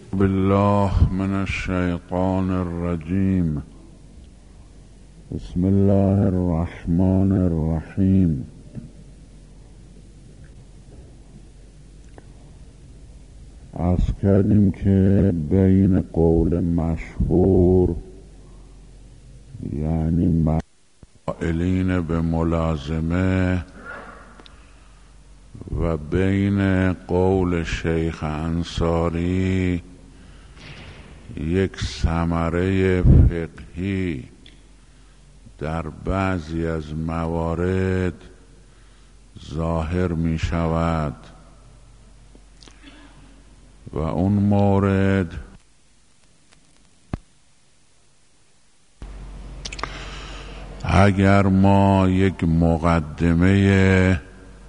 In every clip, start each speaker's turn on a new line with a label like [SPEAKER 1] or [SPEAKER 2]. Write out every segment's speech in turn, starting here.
[SPEAKER 1] بالله من الشیطان الرجیم. بسم الله الرحمن الرحیم. عرض کردیم که بین قول مشهور یعنی قائلین به ملازمه و بین قول شیخ انصاری یک ثمره فقهی در بعضی از موارد ظاهر می شود و اون مورد اگر ما یک مقدمه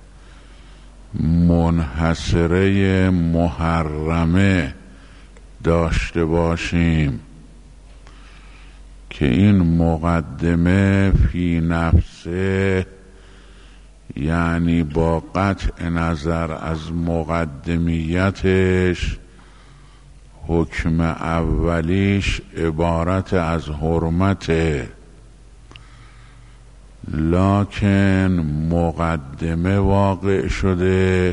[SPEAKER 1] منحصره محرمه داشته باشیم که این مقدمه فی نفسه، یعنی با قطع نظر از مقدمیتش حکم اولیش عبارت از حرمته، لکن مقدمه واقع شده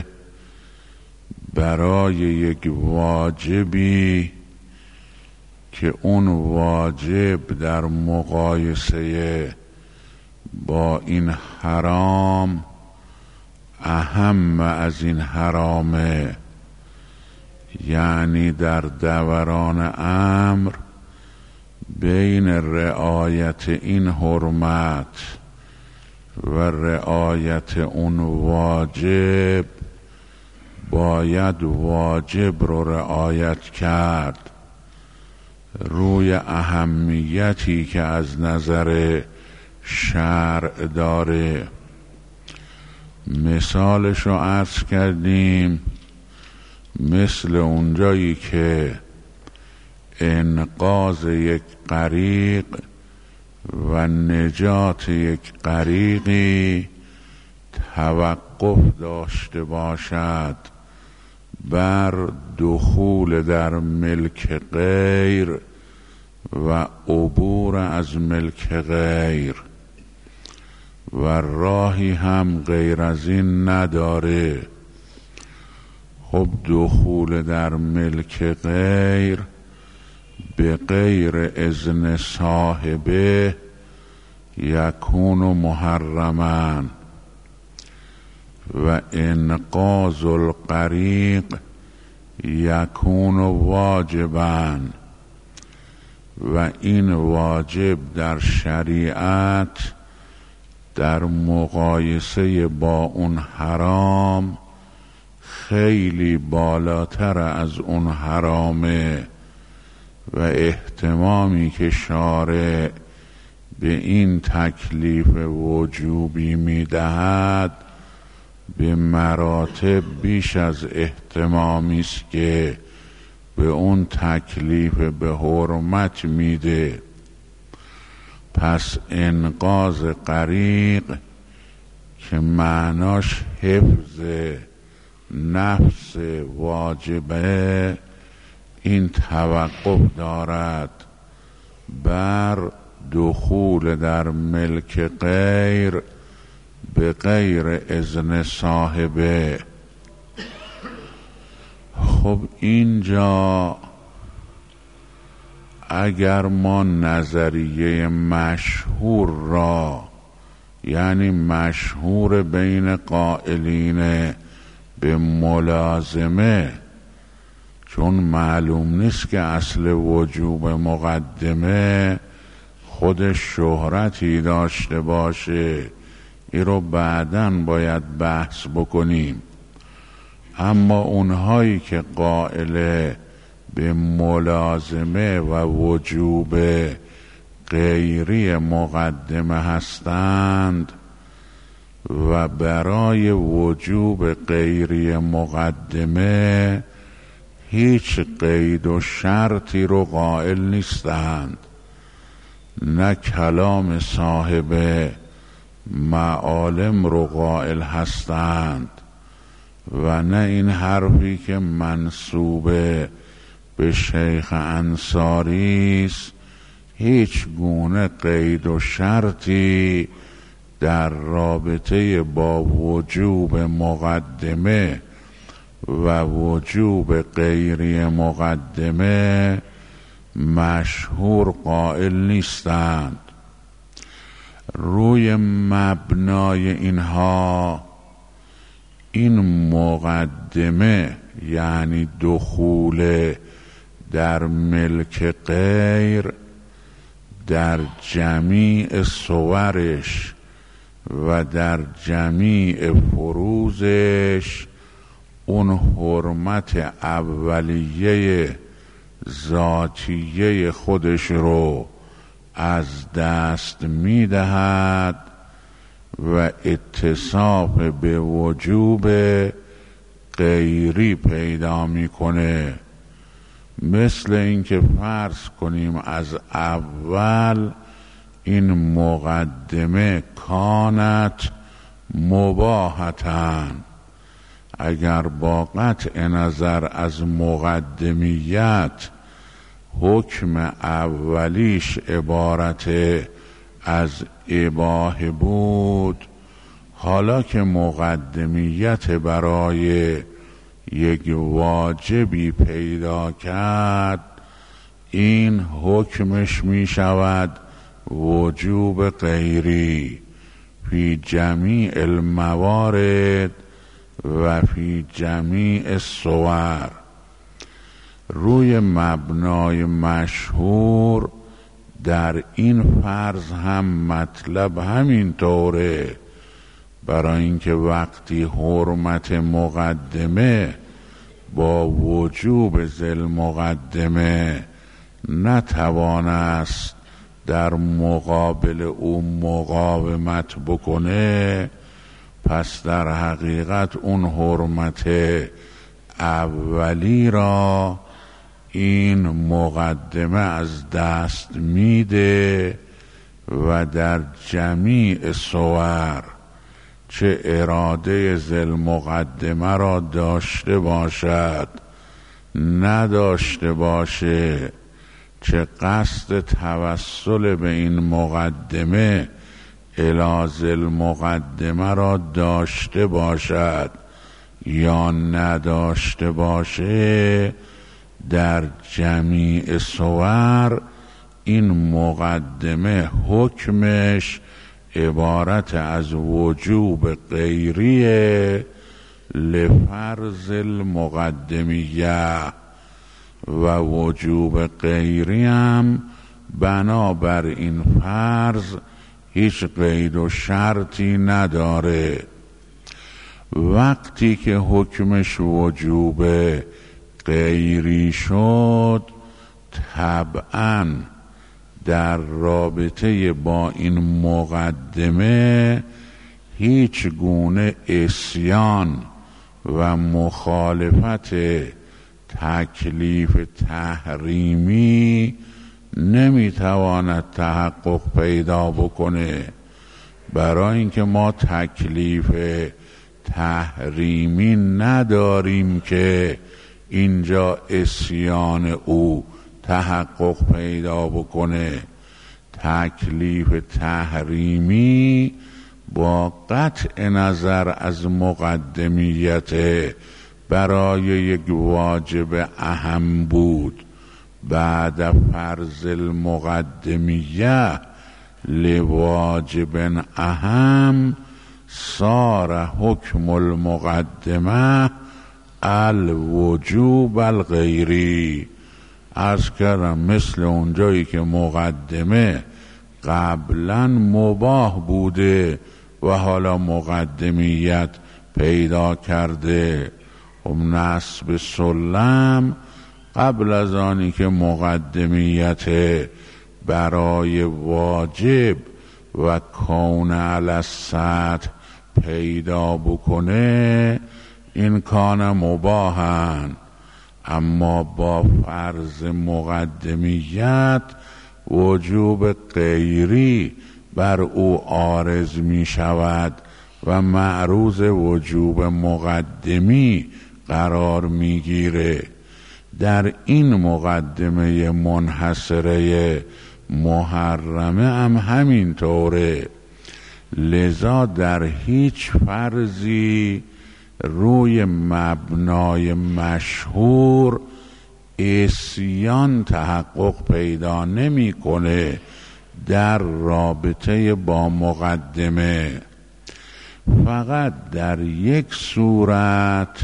[SPEAKER 1] برای یک واجبی که اون واجب در مقایسه با این حرام اهم از این حرامه، یعنی در دوران امر بین رعایت این حرمت و رعایت اون واجب باید واجب رو رعایت کرد، روی اهمیتی که از نظر شرع داره. مثالش رو عرض کردیم، مثل اونجایی که انقاذ یک غریق و نجات یک غریقی توقف داشته باشد بر دخول در ملک غیر و عبور از ملک غیر و راهی هم غیر از این نداره. خب دخول در ملک غیر به غیر اذن صاحبه یکون محرما و انقاذ الغریق یکون واجبا، و این واجب در شریعت در مقایسه با اون حرام خیلی بالاتر از اون حرامه و اهتمامی که شارع به این تکلیف وجوبی میدهد به مراتب بیش از اهتمامی است که به اون تکلیف به حرمت میده. پس انقاذ غریق که معناش حفظ نفس واجبه، این توقف دارد بر دخول در ملک غیر به غیر اذن صاحبه. خب اینجا اگر ما نظریه مشهور را، یعنی مشهور بین قائلین به ملازمه، چون معلوم نیست که اصل وجوب مقدمه خود شهرتی داشته باشه، این رو بعداً باید بحث بکنیم. اما اونهایی که قائل به ملازمه و وجوب غیری مقدمه هستند و برای وجوب غیری مقدمه هیچ قید و شرطی رو قائل نیستند، نه کلام صاحب معالم رو قائل هستند و نه این حرفی که منسوب به شیخ انصاری است هیچ گونه قید و شرطی در رابطه با وجوب مقدمه و وجوب غیری مقدمه مشهور قائل نیستند. روی مبنای اینها این مقدمه یعنی دخول در ملک غیر در جمیع صورش و در جمیع فروزش اون حرمت اولیه ذاتیه خودش رو از دست میدهد و اتصاف به وجوب غیری پیدا میکنه. مثل اینکه فرض کنیم از اول این مقدمه کانت مباحتن، اگر با قطع نظر از مقدمیت حکم اولیش عبارت از اباحه بود، حالا که مقدمیت برای یک واجبی پیدا کرد این حکمش می شود وجوب غیری فی جمیع الموارد و فی جمیع الصور. روی مبنای مشهور در این فرض هم مطلب همین طوره، برای اینکه وقتی حرمت مقدمه با وجوب ذل مقدمه نتوانست در مقابل او مقاومت بکنه، پس در حقیقت اون حرمت اولی را این مقدمه از دست میده و در جمیع صور چه اراده ذل مقدمه را داشته باشد نداشته باشه، چه قصد توسل به این مقدمه الی ذل مقدمه را داشته باشد یا نداشته باشه، در جمیع صور این مقدمه حکمش عبارت از وجوب غیریه لفرض المقدمیه و وجوب غیری هم بنابر این فرض هیچ قید و شرطی نداره. وقتی که حکمش وجوب غیری شد طبعاً در رابطه با این مقدمه هیچ گونه عصیان و مخالفت تکلیف تحریمی نمیتواند تحقق پیدا بکنه، برای اینکه ما تکلیف تحریمی نداریم که اینجا عصیان او تحقق پیدا بکنه. تکلیف تحریمی با قطع نظر از مقدمیت برای یک واجب اهم بود، بعد فرض المقدمیه لواجب اهم صار حکم المقدمه الوجوب الغیری. عرض کردم مثل اونجایی که مقدمه قبلا مباح بوده و حالا مقدمیت پیدا کرده، خب نصب سلم قبل از آنی که مقدمیت برای واجب و کون علی السطح پیدا بکنه این کان مباحن، اما با فرض مقدمیت وجوب غیری بر او عارض می شود و معروض وجوب مقدمی قرار می گیره. در این مقدمه منحصره محرمه هم همین طوره. لذا در هیچ فرضی روی مبنای مشهور عصیان تحقق پیدا نمیکنه در رابطه با مقدمه. فقط در یک صورت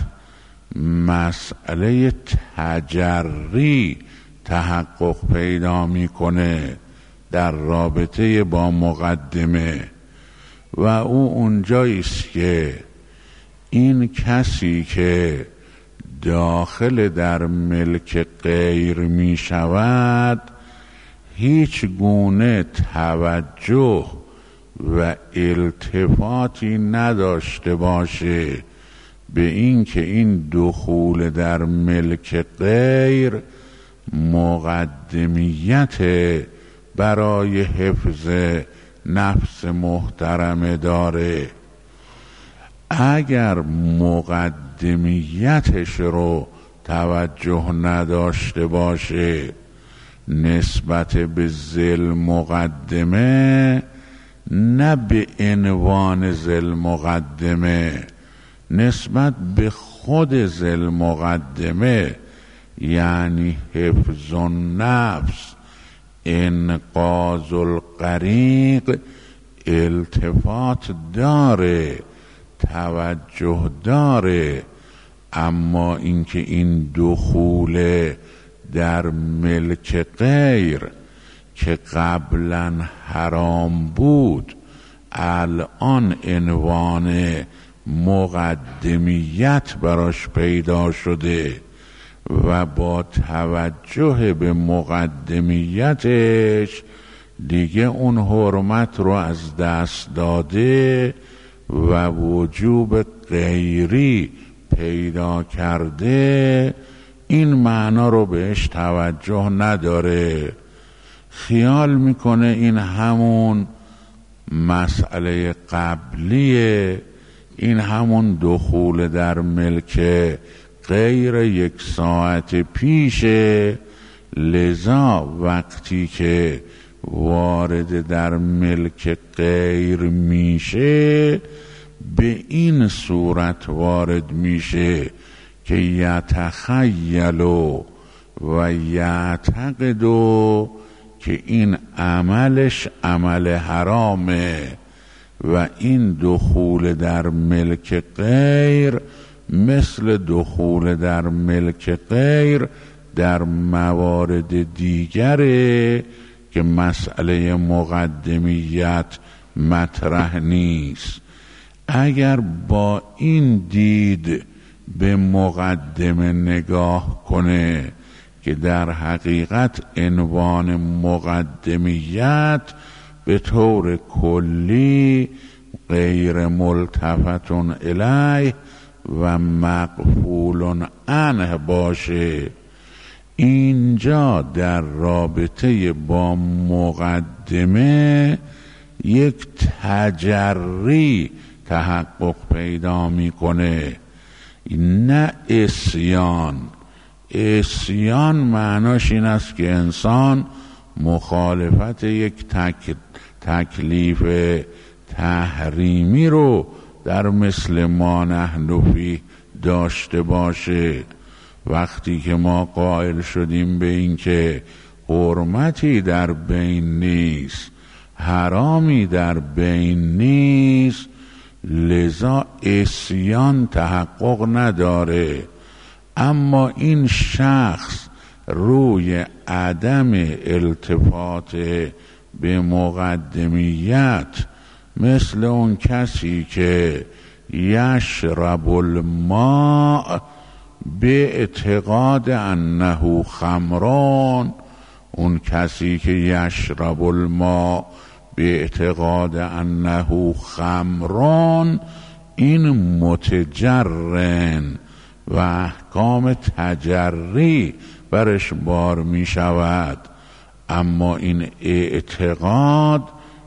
[SPEAKER 1] مسئله تجری تحقق پیدا میکنه در رابطه با مقدمه و او اونجاییست که این کسی که داخل در ملک غیر می شود هیچ گونه توجه و التفاتی نداشته باشه به این که این دخول در ملک غیر مقدمیت برای حفظ نفس محترمه داره. اگر مقدمیتش رو توجه نداشته باشه نسبت به ذل مقدمه، نه به عنوان ذل مقدمه، نسبت به خود ذل مقدمه، یعنی حفظ النفس، انقاذ الغریق، التفات داره، توجه داره. اما اینکه این دخول در ملک غیر که قبلا حرام بود الان عنوان مقدمیت براش پیدا شده و با توجه به مقدمیتش دیگه اون حرمت رو از دست داده و وجوب غیری پیدا کرده، این معنا رو بهش توجه نداره. خیال میکنه این همون مسئله قبلیه، این همون دخول در ملک غیر یک ساعت پیشه. لذا وقتی که وارد در ملک غیر میشه به این صورت وارد میشه که یتخیل و یعتقد که این عملش عمل حرامه و این دخول در ملک غیر مثل دخول در ملک غیر در موارد دیگره که مسئله مقدمیت مطرح نیست. اگر با این دید به مقدمه نگاه کنه که در حقیقت عنوان مقدمیت به طور کلی غیر ملتفت الیه و مغفول عنه باشه، اینجا در رابطه با مقدمه یک تجری تحقق پیدا میکنه، نه عصیان. عصیان معناش این است که انسان مخالفت یک تکلیف تحریمی رو در مثل ما نحن فیه داشته باشه. وقتی که ما قائل شدیم به این که حرمتی در بین نیست، حرامی در بین نیست، لذا عصیان تحقق نداره. اما این شخص روی عدم التفات به مقدمیت مثل اون کسی که یشرب الماء به اعتقاد انه خمران، اون کسی که یشرب الماء به اعتقاد انه خمران، این متجرن و احکام تجری برش بار می شود. اما این اعتقاد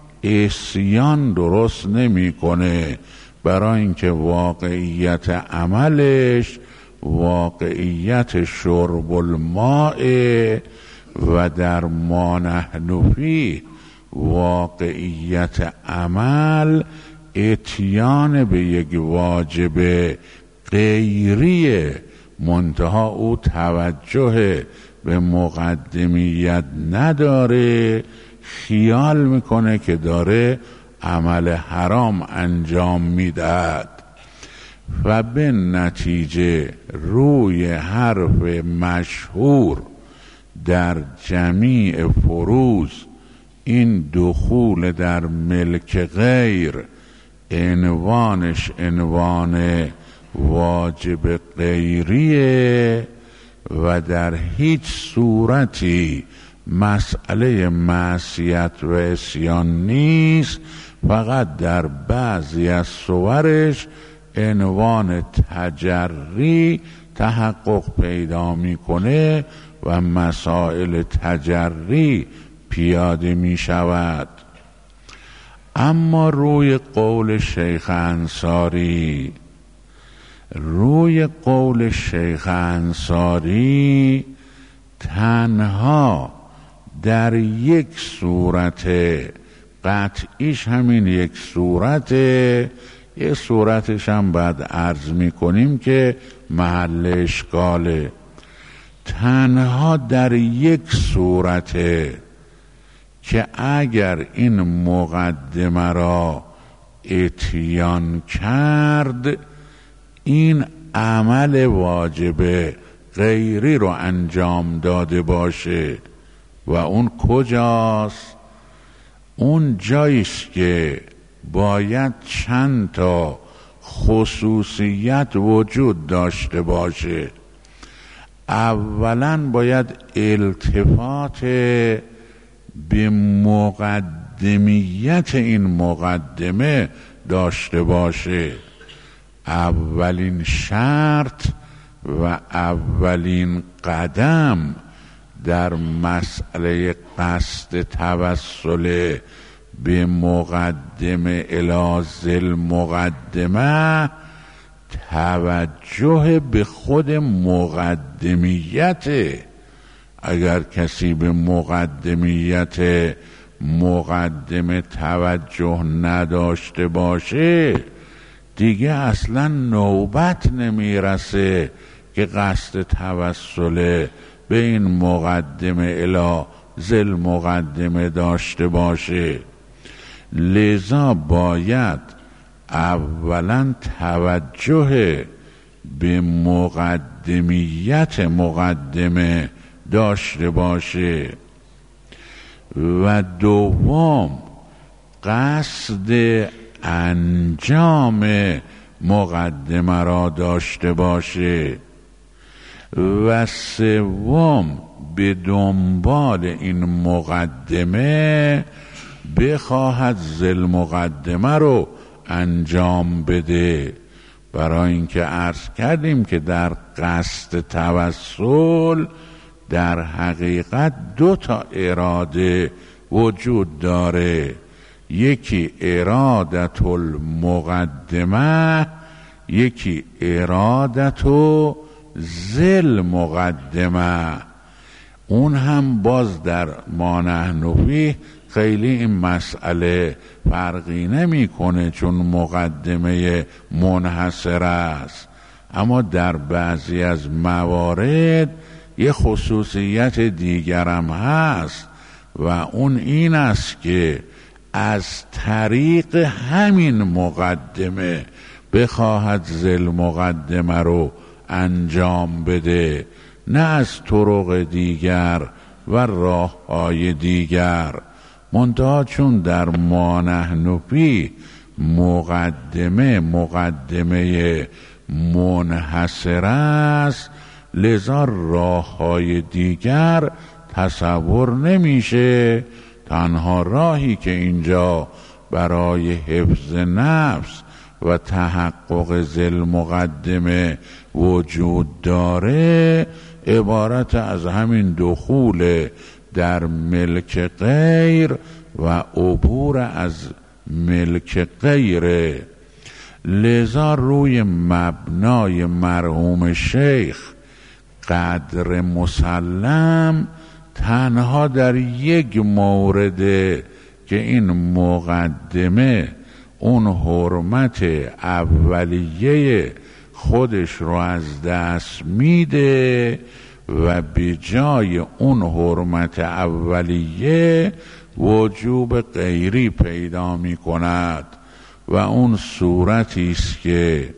[SPEAKER 1] عصیان درست نمی کنه، برای اینکه واقعیت عملش واقعیت شرب الماء و در ما نحن فیه واقعیت عمل اتیان به یک واجب غیری، منتها او توجه به مقدمیت نداره، خیال میکنه که داره عمل حرام انجام میدهد و به نتیجه روی حرف مشهور در جمیع فروض این دخول در ملک غیر عنوانش عنوان واجب غیریه و در هیچ صورتی مسئله معصیت و عصیان نیست، فقط در بعضی از صورش عنوان تجری تحقق پیدا میکنه و مسائل تجری پیاده می شود. اما روی قول شیخ انصاری، تنها در یک صورت قطعیش همین یک صورته، یک صورتش هم بعد عرض می کنیم که محل اشکاله، تنها در یک صورته که اگر این مقدمه را اتیان کرد این عمل واجب غیری رو انجام داده باشه. و اون کجاست؟ اون جاییست که باید چند تا خصوصیت وجود داشته باشه. اولا باید التفات به مقدمیت این مقدمه داشته باشه. اولین شرط و اولین قدم در مسئله قصد توسل به مقدمه الی ذی مقدمه توجه به خود مقدمیته. اگر کسی به مقدمیت مقدمه توجه نداشته باشه دیگه اصلا نوبت نمیرسه که قصد توسل به این مقدمه الی ذی مقدمه داشته باشه. لذا باید اولا توجه به مقدمیت مقدمه داشته باشه و دوم قصد انجام مقدمه را داشته باشه و سوم به دنبال این مقدمه بخواهد ذی مقدمه رو انجام بده. برای اینکه عرض کردیم که در قصد توسل در حقیقت دو تا اراده وجود داره، یکی ارادت المقدمه، یکی ارادت ذی مقدمه. اون هم باز در ما نحن فیه خیلی این مسئله فرقی نمیکنه چون مقدمه منحصر است، اما در بعضی از موارد یه خصوصیت دیگرم هست و اون این است که از طریق همین مقدمه بخواهد ذی مقدمه رو انجام بده، نه از طرق دیگر و راه‌های دیگر. منتها چون در ما نحن فیه مقدمه منحصر است، لذا راه‌های دیگر تصور نمیشه. تنها راهی که اینجا برای حفظ نفس و تحقق ذی مقدمه وجود داره عبارت از همین دخول در ملک غیر و عبور از ملک غیره. لذا روی مبنای مرحوم شیخ قدر مسلم تنها در یک مورده که این مقدمه اون حرمت اولیه خودش رو از دست میده و به جای اون حرمت اولیه وجوب غیری پیدا می کند و اون صورتی است که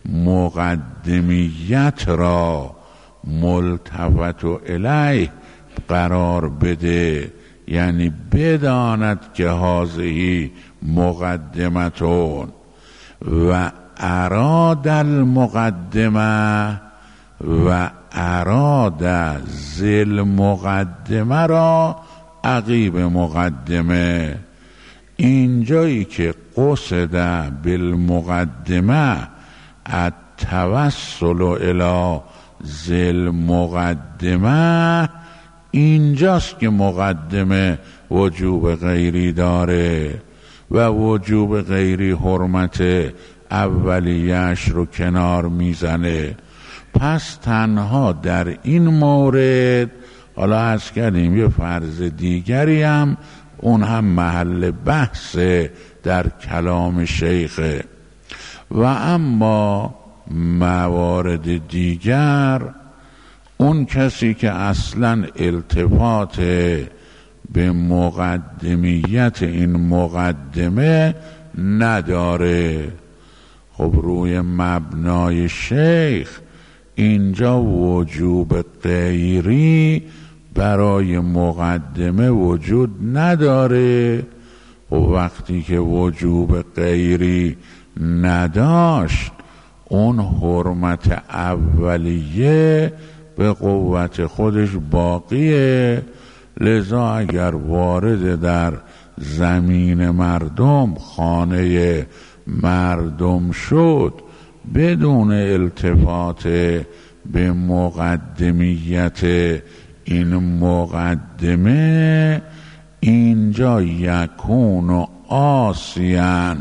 [SPEAKER 1] مقدمیت را ملتفت الیه قرار بده، یعنی بداند که هذه مقدمتون و اراد المقدمه و اراد ذل مقدمه را عقیب مقدمه. اینجایی که قصد بالمقدمه التوسل الی ذل مقدمه، اینجاست که مقدمه وجوب غیری داره و وجوب غیری حرمت اولیه‌اش رو کنار میزنه. پس تنها در این مورد، حالا عرض کردیم یه فرض دیگری هم اون هم محل بحث در کلام شیخه، و اما موارد دیگر اون کسی که اصلا التفات به مقدمیت این مقدمه نداره، خب روی مبنای شیخ اینجا وجوب غیری برای مقدمه وجود نداره. و وقتی که وجوب غیری نداشت اون حرمت اولیه به قوت خودش باقیه. لذا اگر وارد در زمین مردم، خانه مردم شد بدون التفات به مقدمیت این مقدمه، اینجا یکون عاصیاً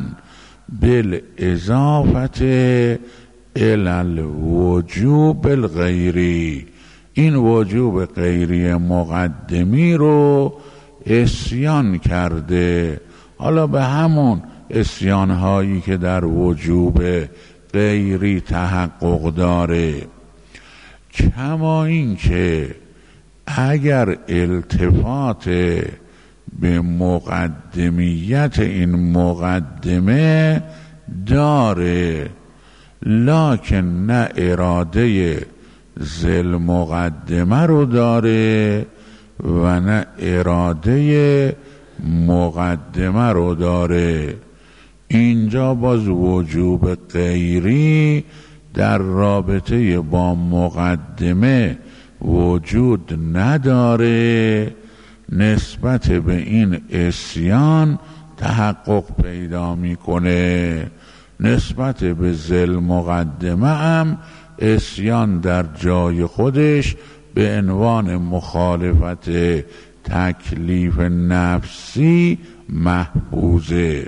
[SPEAKER 1] بالاضافت الی الوجوب الغیری، این وجوب غیری مقدمی رو عصیان کرده. حالا به همون عصیان‌هایی که در وجوب غیری تحقق داره، کما این که اگر التفات به مقدمیت این مقدمه داره لکن نه اراده ذل مقدمه رو داره و نه اراده مقدمه رو داره، اینجا باز وجوب غیری در رابطه با مقدمه وجود نداره، نسبت به این عصیان تحقق پیدا میکنه. نسبت به ذل مقدمه هم عصیان در جای خودش به عنوان مخالفت تکلیف نفسی محفوظه.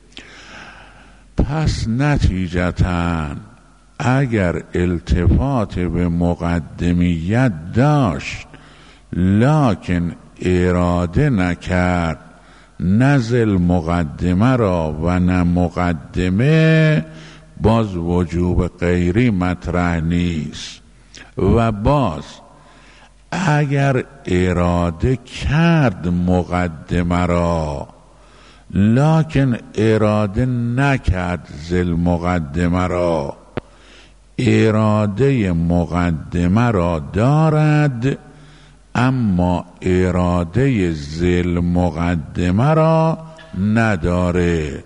[SPEAKER 1] پس نتیجتاً اگر التفات به مقدمیت داشت لکن اراده نکرد نه ذل مقدمه را و نه مقدمه، باز وجوب غیری مطرح نیست. و باز اگر اراده کرد مقدمه را لکن اراده نکرد ذل مقدمه را، اراده مقدمه را دارد اما اراده ذل مقدمه را نداره،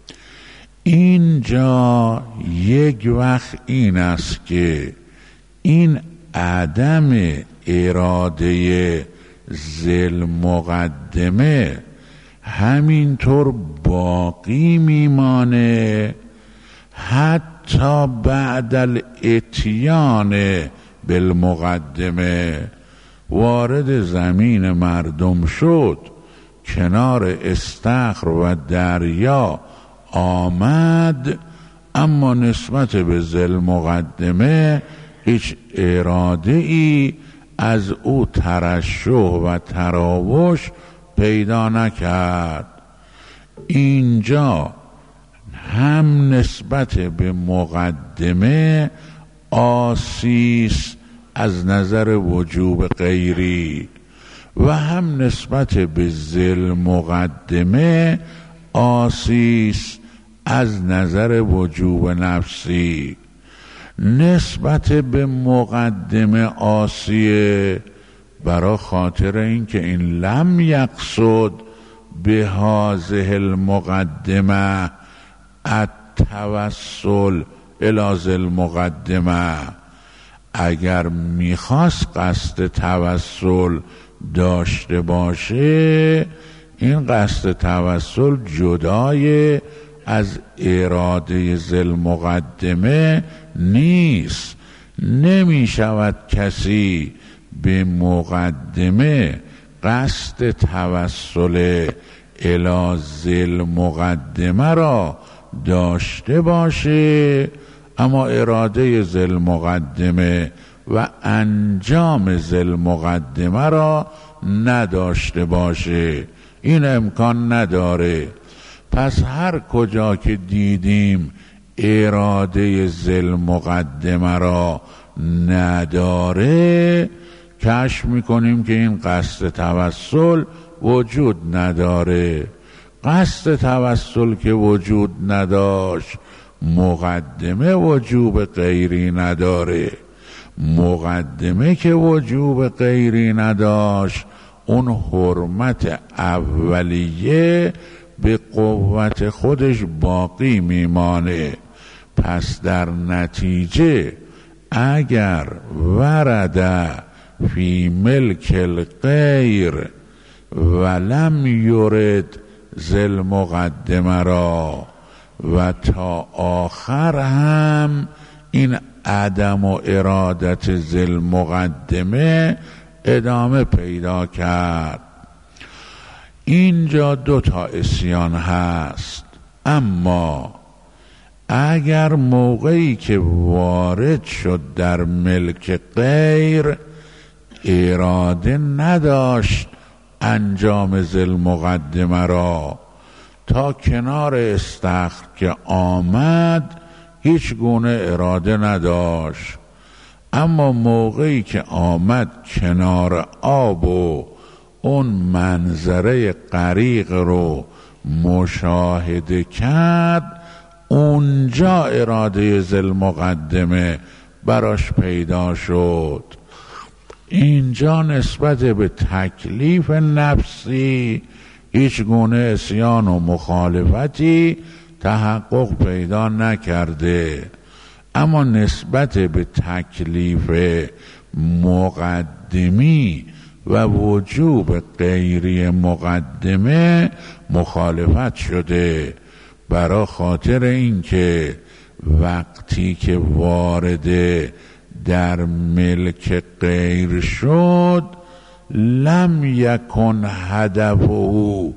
[SPEAKER 1] اینجا یک وقت این است که این عدم اراده ذل مقدمه همینطور باقی میمانه حتی بعد الاتیان بالمقدمه. وارد زمین مردم شد، کنار استخر و دریا آمد، اما نسبت به ذل مقدمه هیچ اراده ای از او ترشح و تراوش پیدا نکرد. اینجا هم نسبت به مقدمه آسیس از نظر وجوب غیری و هم نسبت به ذل مقدمه آسیس از نظر وجوب نفسی. نسبت به مقدمه آسیه برای خاطر اینکه این لم یقصد به هذه المقدمه التوسل الی ذی المقدمه. اگر میخواست قصد توسل داشته باشه، این قصد توسل جدای از اراده ذی المقدمه نیست. نمی شود کسی به مقدمه قصد توسل الی ذی المقدمه را داشته باشه اما اراده ذی المقدمه و انجام ذی المقدمه را نداشته باشه. این امکان نداره. پس هر کجا که دیدیم اراده ذی المقدمه را نداره، کشف میکنیم که این قصد توسل وجود نداره. قصد توسل که وجود نداشت، مقدمه وجوب غیری نداره. مقدمه که وجوب غیری نداشت، اون حرمت اولیه به قوت خودش باقی میمانه. پس در نتیجه اگر ورد فی ملک الغیر ولم یرد ذی المقدمه را و تا آخر هم این عدم و ارادت ذی المقدمه ادامه پیدا کرد، اینجا دو تا عصیان هست. اما اگر موقعی که وارد شد در ملک غیر اراده نداشت انجام ذی المقدمه را، تا کنار استخر که آمد هیچ گونه اراده نداشت، اما موقعی که آمد کنار آب و اون منظره غریق رو مشاهده کرد، اونجا اراده ذی المقدمه براش پیدا شد. اینجا نسبت به تکلیف نفسی هیچ گونه عصیان و مخالفتی تحقق پیدا نکرده، اما نسبت به تکلیف مقدمی و وجوب غیری مقدمه مخالفت شده. برای خاطر اینکه وقتی که وارد در ملک غیر شد لم یکن هدفه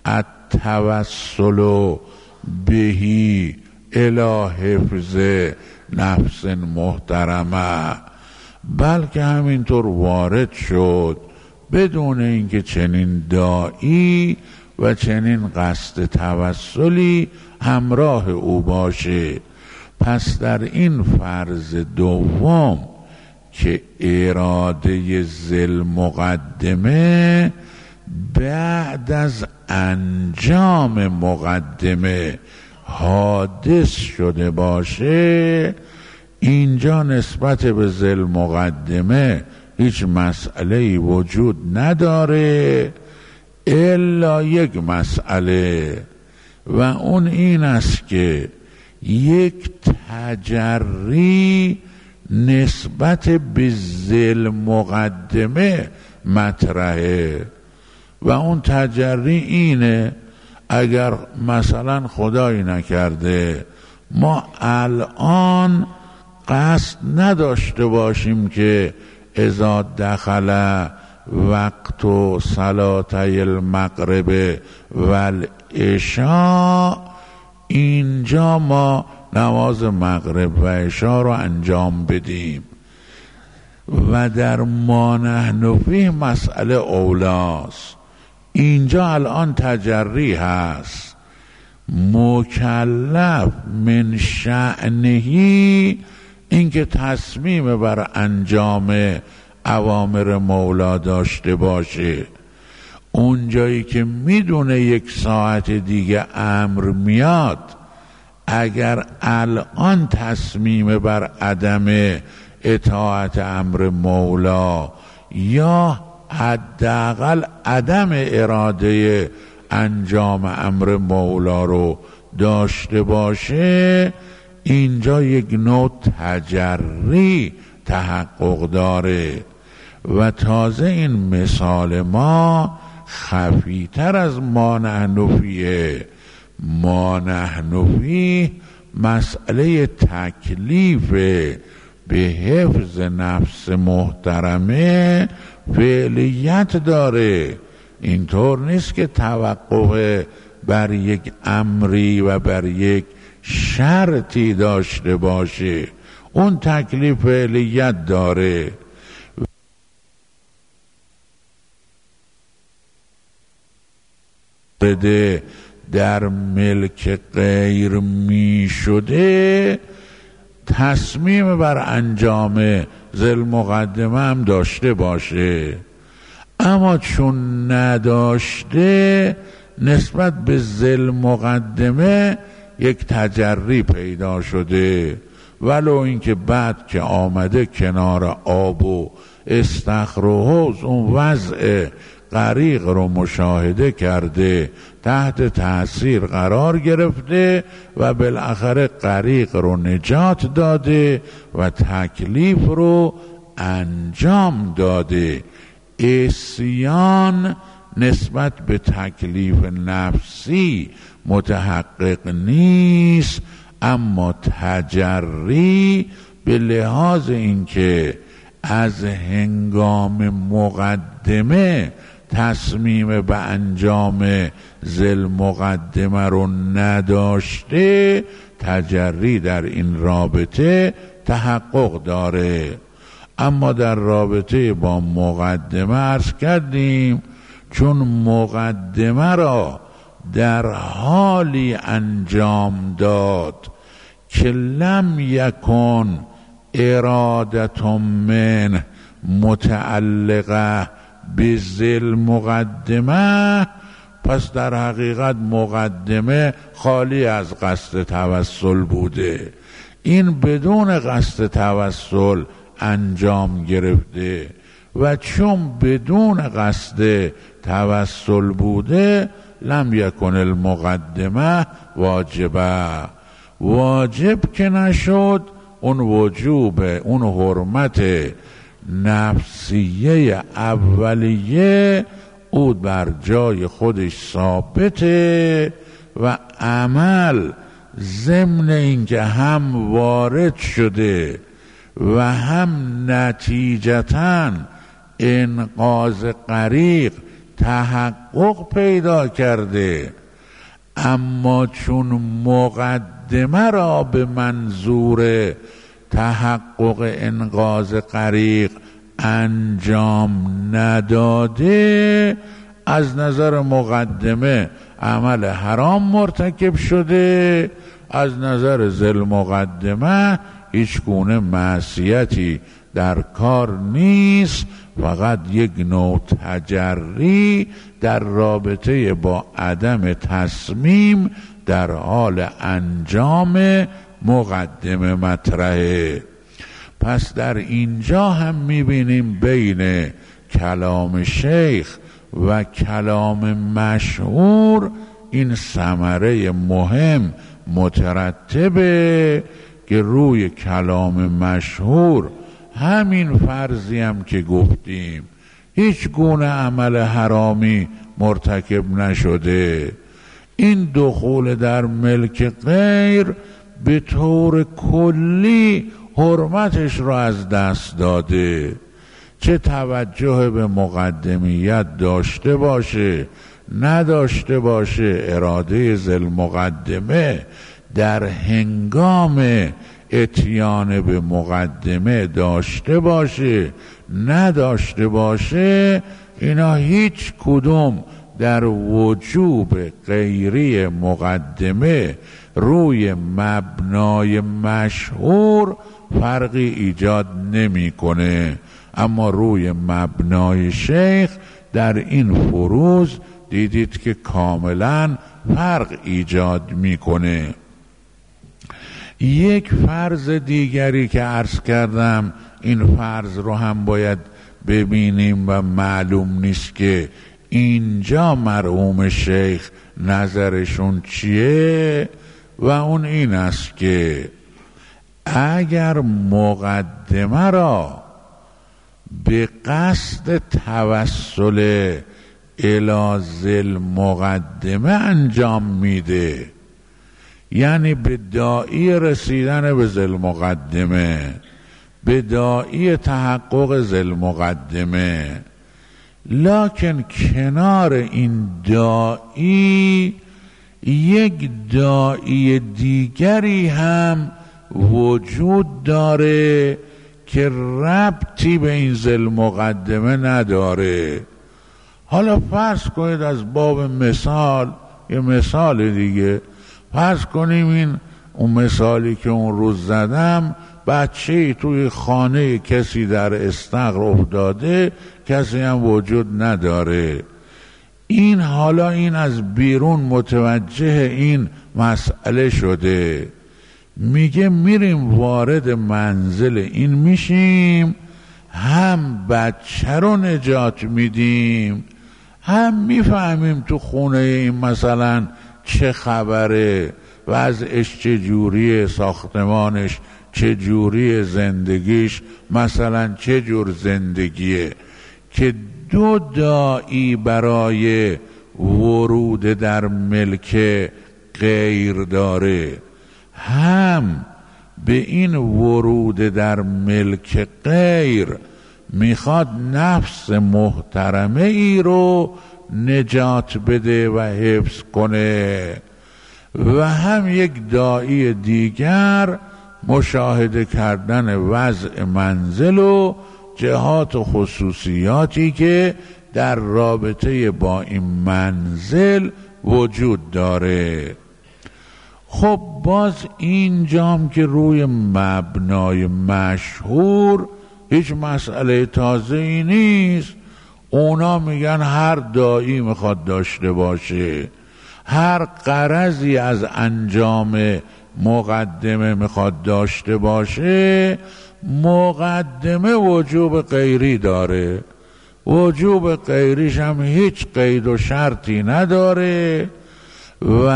[SPEAKER 1] التوسل بهی الی حفظ نفس محترمه، بلکه همینطور وارد شد بدون اینکه چنین داعی و چنین قصد توسلی همراه او باشه. پس در این فرض دوم که اراده ذی المقدمه بعد از انجام مقدمه حادث شده باشه، اینجا نسبت به ذی المقدمه هیچ مسئله‌ای وجود نداره الا یک مسئله، و اون این است که یک تجری نسبت به ذی المقدمه مطرحه. و اون تجری اینه اگر مثلا خدایی نکرده ما الان قصد نداشته باشیم که اذا دخل وقت و صلاتي المغرب و العشاء، اینجا ما نماز مغرب و عشا رو انجام بدیم و در ما نحن فیه مسئله اولاست. اینجا الان تجری هست، مکلف من شأنهی اینکه تصمیم بر انجام اوامر مولا داشته باشه. اون جایی که میدونه 1 ساعت دیگه امر میاد، اگر الان تصمیم بر عدم اطاعت امر مولا یا حداقل عدم اراده انجام امر مولا رو داشته باشه، اینجا یک نوع تجری تحقق داره. و تازه این مثال ما خفیتر از ما نحن فیه. ما نحن فیه مسئله تکلیف به حفظ نفس محترمه فعلیت داره. اینطور نیست که توقف بر یک امری و بر یک شرطی داشته باشه، اون تکلیف فعلیت داره. در ملک غیر می شده تصمیم بر انجام ذی المقدمه هم داشته باشه، اما چون نداشته نسبت به ذی المقدمه یک تجری پیدا شده، ولو اینکه بعد که آمده کنار آب و استخر و حوض اون وضع غریق رو مشاهده کرده، تحت تأثیر قرار گرفته و بالاخره غریق رو نجات داده و تکلیف رو انجام داده. عصیان نسبت به تکلیف نفسی متحقق نیست، اما تجری به لحاظ اینکه از هنگام مقدمه تصمیم به انجام ذی المقدمه رو نداشته، تجری در این رابطه تحقق داره. اما در رابطه با مقدمه عرض کردیم چون مقدمه را در حالی انجام داد که لم یکن ارادت من متعلقه بذی المقدمه، پس در حقیقت مقدمه خالی از قصد توسل بوده. این بدون قصد توسل انجام گرفته و چون بدون قصد توسل بوده لم یکن المقدمه واجبه، واجب که نشد، اون وجوب، اون حرمت نفسیه اولیه او بر جای خودش ثابته و عمل ضمن اینکه هم وارد شده و هم نتیجتاً انقاذ غریق تحقق پیدا کرده، اما چون مقدمه را به منظور تحقق انقاذ غریق انجام نداده، از نظر مقدمه عمل حرام مرتکب شده، از نظر ذی المقدمه هیچ گونه معصیتی در کار نیست، فقط یک نوع تجری در رابطه با عدم تصمیم در حال انجام مقدمه مطرحه. پس در اینجا هم میبینیم بین کلام شیخ و کلام مشهور این ثمره مهم مترتبه که روی کلام مشهور همین فرضی هم که گفتیم هیچ گونه عمل حرامی مرتکب نشده، این دخول در ملک غیر به طور کلی حرمتش را از دست داده، چه توجه به مقدمیت داشته باشه نداشته باشه، اراده ذی المقدمه در هنگام اتیان به مقدمه داشته باشه نداشته باشه، اینا هیچ کدوم در وجوب غیری مقدمه روی مبنای مشهور فرقی ایجاد نمیکنه. اما روی مبنای شیخ در این فروض دیدید که کاملا فرق ایجاد میکنه. یک فرض دیگری که عرض کردم، این فرض رو هم باید ببینیم و معلوم نیست که اینجا مرحوم شیخ نظرشون چیه، و اون این است که اگر مقدمه را به قصد توسل الی ذی مقدمه انجام میده، یعنی به داعی رسیدن به ذی مقدمه، به داعی تحقق ذی مقدمه، لکن کنار این داعی یک داعی دیگری هم وجود داره که ربطی به این ذی مقدمه نداره. حالا فرض کنید از باب مثال، یه مثال دیگه فرض کنیم، این اون مثالی که اون روز زدم، بچه‌ای توی خانه کسی در استقر افتاده، کسی هم وجود نداره. این حالا این از بیرون متوجه این مسئله شده، میگه میریم وارد منزل این میشیم، هم بچه رو نجات میدیم، هم میفهمیم تو خونه این مثلا چه خبره، وضعش چه جوریه، ساختمانش چه جوریه، زندگیش مثلا چه جور زندگیه، که دو داعی برای ورود در ملک غیر داره. هم به این ورود در ملک غیر میخواد نفس محترمه ای رو نجات بده و حفظ کنه، و هم یک داعی دیگر مشاهده کردن وضع منزل و جهات و خصوصیاتی که در رابطه با این منزل وجود داره. خب باز اینجام که روی مبنای مشهور هیچ مسئله تازه ای نیست. اونا میگن هر داعی میخواد داشته باشه، هر غرضی از انجام مقدمه میخواد داشته باشه، مقدمه وجوب غیری داره، وجوب غیریش هم هیچ قید و شرطی نداره، و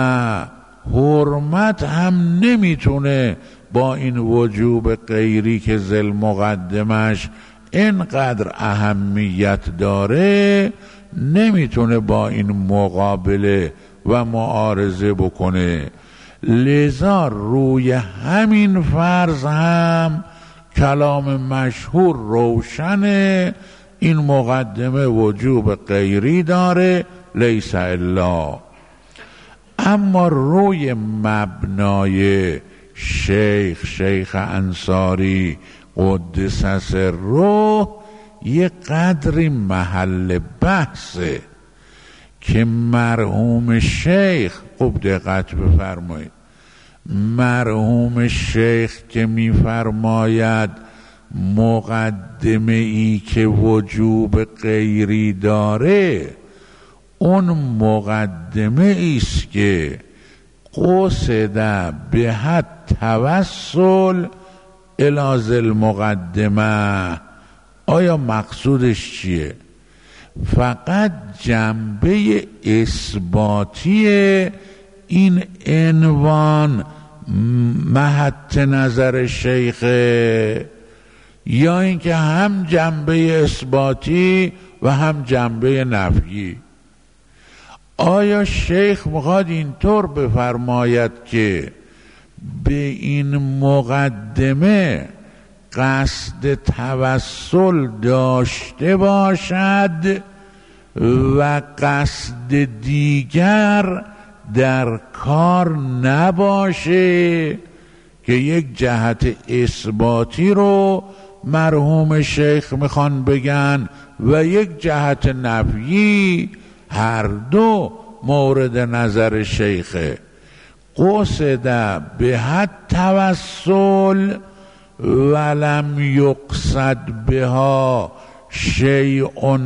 [SPEAKER 1] حرمت هم نمیتونه با این وجوب غیری که ذی مقدمش اینقدر اهمیت داره، نمیتونه با این مقابله و معارضه بکنه. لذا روی همین فرض هم کلام مشهور روشنه، این مقدمه وجوب غیری داره، لیس الا. اما روی مبنای شیخ انصاری قدس سره یه قدری محل بحثه که مرحوم شیخ، خوب دقت بفرمایید، مرحوم شیخ که میفرماید مقدمه ای که وجوب غیری داره، اون مقدمه ایست که قصد به توسل الی ذی المقدمه. آیا مقصودش چیه؟ فقط جنبه اثباتی این عنوان محط نظر شیخه، یا اینکه هم جنبه اثباتی و هم جنبه نفیی؟ آیا شیخ میخواد اینطور بفرماید که به این مقدمه قصد توسل داشته باشد و قصد دیگر در کار نباشه که یک جهت اثباتی رو مرحوم شیخ میخوان بگن و یک جهت نفیی، هر دو مورد نظر شیخه. قصد به توسل ولم یقصد بها شیء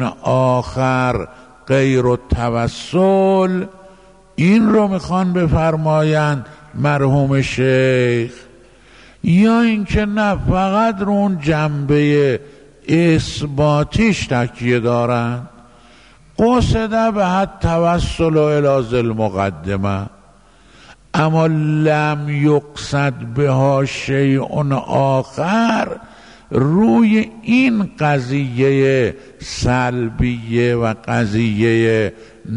[SPEAKER 1] آخر غیر التوسل، این رو میخوان بفرمایند مرحوم شیخ، یا اینکه نه فقط رو اون جنبه اثباتیش تکیه دارن. قصد به توسل الی ذی المقدمه، اما لم یقصد بها شیء آخر روی این قضیه سلبیه و قضیه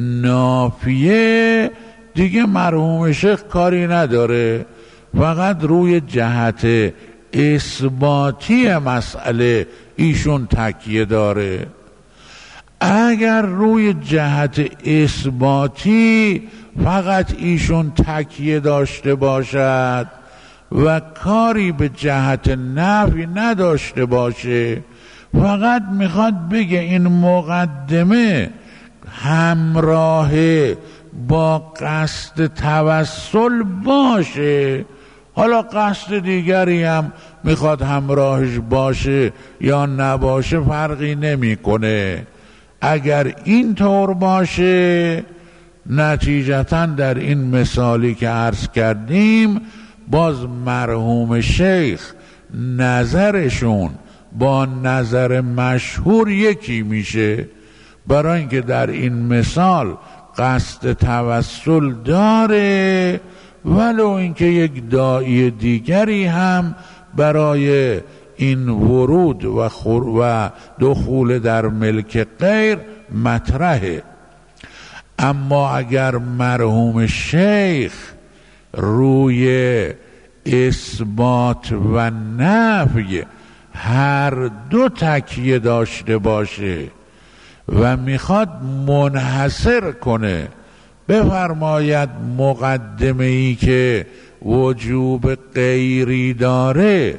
[SPEAKER 1] نافیه دیگه مرحوم شیخ کاری نداره، فقط روی جهت اثباتی مسئله ایشون تکیه داره. اگر روی جهت اثباتی فقط ایشون تکیه داشته باشد و کاری به جهت نفی نداشته باشه، فقط میخواد بگه این مقدمه همراه با قصد توسل باشه، حالا قصد دیگری هم میخواد همراهش باشه یا نباشه فرقی نمیکنه. اگر این طور باشه نتیجتاً در این مثالی که عرض کردیم باز مرحوم شیخ نظرشون با نظر مشهور یکی میشه، برای اینکه در این مثال قصد توسل داره، ولو اینکه یک داعی دیگری هم برای این ورود و دخول در ملک غیر مطرحه. اما اگر مرحوم شیخ روی اثبات و نفی هر دو تکیه داشته باشه و میخواد منحصر کنه، بفرماید مقدمه ای که وجوب غیری داره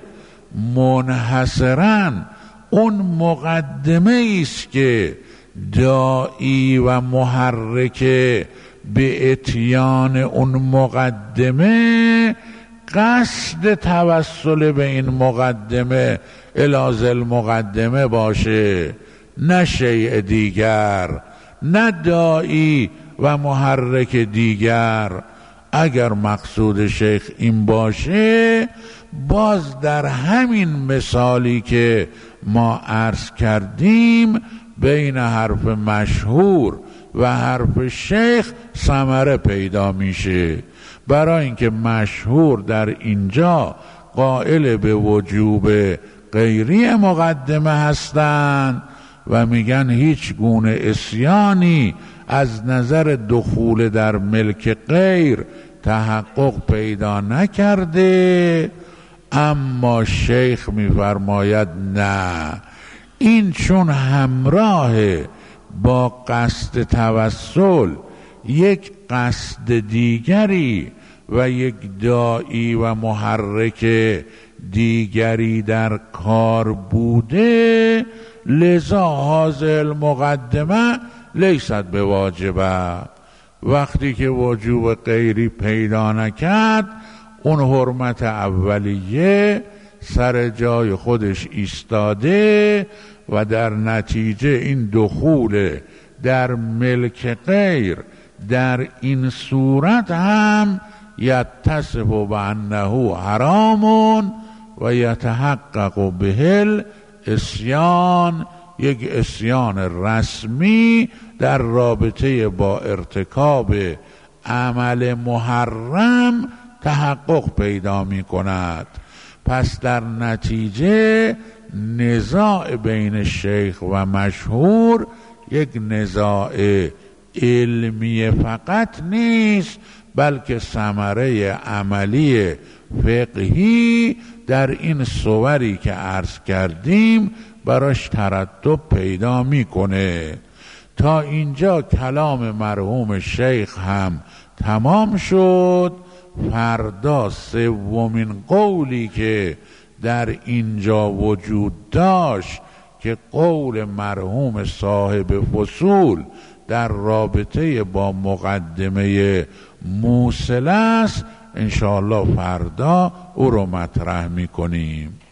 [SPEAKER 1] منحصراً اون مقدمه ایست که داعی و محرکه به اتیان اون مقدمه قصد توسل به این مقدمه الی ذی المقدمه باشه، نه شیء دیگر، نه داعی و محرک دیگر. اگر مقصود شیخ این باشه، باز در همین مثالی که ما عرض کردیم بین حرف مشهور و حرف شیخ ثمره پیدا میشه، برای اینکه مشهور در اینجا قائل به وجوب غیری مقدمه هستند و میگن هیچ گونه عصیانی از نظر دخول در ملک غیر تحقق پیدا نکرده. اما شیخ میفرماید نه، این چون همراه با قصد توسل یک قصد دیگری و یک داعی و محرک دیگری در کار بوده، لذا هذه المقدمه لیست به واجبه. وقتی که وجوب غیری پیدا نکرد، اون حرمت اولیه سر جای خودش ایستاده و در نتیجه این دخول در ملک غیر در این صورت هم یتصف بانه حرام و یتحقق به العصیان، یک عصیان رسمی در رابطه با ارتکاب عمل محرم تحقق پیدا می کند. پس در نتیجه نزاع بین شیخ و مشهور یک نزاع علمی فقط نیست، بلکه ثمره عملی فقهی در این صوری که عرض کردیم براش ترتب پیدا میکنه. تا اینجا کلام مرحوم شیخ هم تمام شد. فردا سومین قولی که در اینجا وجود داشت که قول مرحوم صاحب فصول در رابطه با مقدمه موصله است، انشاءالله فردا او رو مطرح میکنیم.